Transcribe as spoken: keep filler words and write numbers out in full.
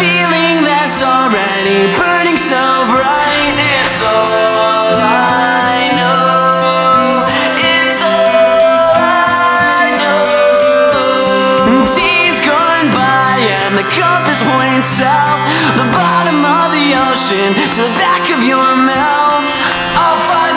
feeling that's already burning so bright. It's all I know. It's all I know. Days gone by and the compass points south, the bottom of the ocean to the back of your mouth. I'll find